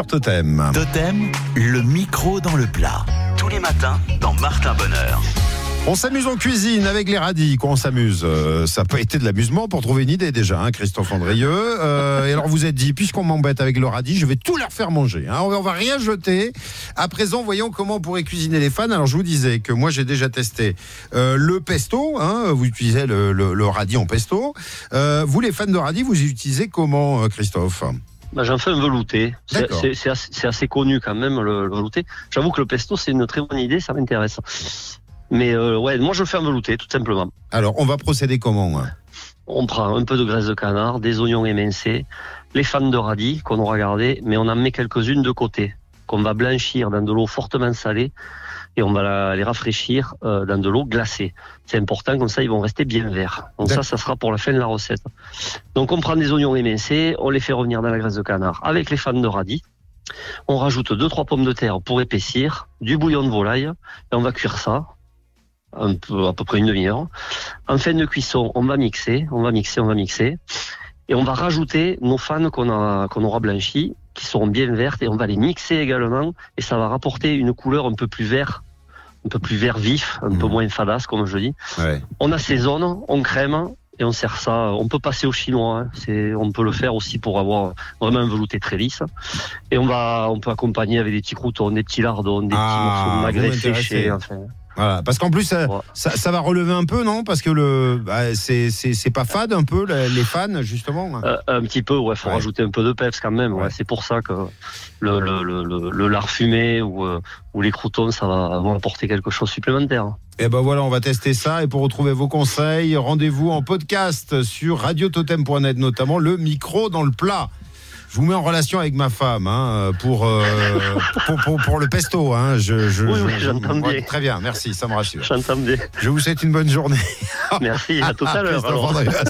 Totem. Totem, le micro dans le plat. Tous les matins dans Martin Bonheur. On s'amuse en cuisine avec les radis. Quoi, on s'amuse ça n'a pas été de l'amusement pour trouver une idée déjà, hein, Christophe Andrieux. Et alors vous êtes dit, puisqu'on m'embête avec le radis, je vais tout leur faire manger. Hein. On va rien jeter. À présent, voyons comment on pourrait cuisiner les fans. Alors je vous disais que moi j'ai déjà testé le pesto. Hein, vous utilisez le radis en pesto. Vous les fans de radis, vous utilisez comment, Christophe ? J'en fais un velouté. C'est assez connu quand même, le velouté. J'avoue que le pesto, c'est une très bonne idée, ça m'intéresse. Mais moi je fais un velouté, tout simplement. Alors, on va procéder comment ? On prend un peu de graisse de canard, des oignons émincés, les fans de radis qu'on aura gardés, mais on en met quelques-unes de côté, qu'on va blanchir dans de l'eau fortement salée, et on va les rafraîchir dans de l'eau glacée. C'est important, comme ça ils vont rester bien verts. Donc ça sera pour la fin de la recette. Donc on prend des oignons émincés, on les fait revenir dans la graisse de canard avec les fans de radis. On rajoute 2-3 pommes de terre pour épaissir, du bouillon de volaille, et on va cuire ça à peu près une demi-heure. En fin de cuisson, on va mixer, et on va rajouter nos fans qu'on aura blanchis, qui seront bien vertes, et on va les mixer également, et ça va rapporter une couleur un peu plus vert vif, un peu moins fadasse, comme je dis. Ouais. On assaisonne, on crème, et on sert ça. On peut passer au chinois, hein. On peut le faire aussi pour avoir vraiment un velouté très lisse. Et on peut accompagner avec des petits croûtons, des petits lardons, des petits morceaux de magret séché, enfin. Voilà, parce qu'en plus ça va relever un peu, non ? Parce que c'est pas fade un peu les fans justement. Un petit peu, faut rajouter un peu de peps quand même. Ouais. C'est pour ça que le lard fumé ou les croûtons, ça vont apporter quelque chose de supplémentaire. Et ben voilà, on va tester ça. Et pour retrouver vos conseils, rendez-vous en podcast sur radiototem.net, notamment le micro dans le plat. Je vous mets en relation avec ma femme pour le pesto. Hein. Oui, j'entends bien. Très bien, merci, ça me rassure. J'entends bien. Je vous souhaite une bonne journée. Merci, à tout à l'heure.